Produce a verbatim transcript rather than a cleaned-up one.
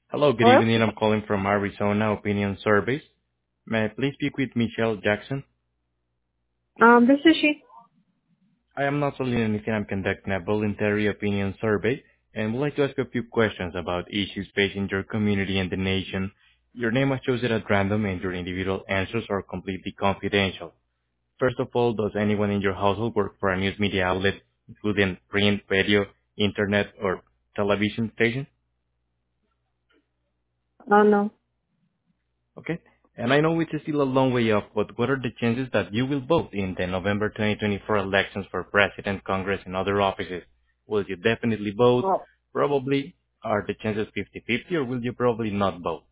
Hello, good Hello? evening. I'm calling from Arizona Opinion Surveys. May I please speak with Michelle Jackson? Um, this is she. I am not selling anything. I'm conducting a voluntary opinion survey and would like to ask a few questions about issues facing your community and the nation. Your name was chosen at random and your individual answers are completely confidential. First of all, does anyone in your household work for a news media outlet, including print, radio, internet, or television station? Oh, no. Okay. And I know it's still a long way off, but what are the chances that you will vote in the November twenty twenty-four elections for President, Congress, and other offices? Will you definitely vote? Well, Probably. Are the chances fifty-fifty, or will you probably not vote?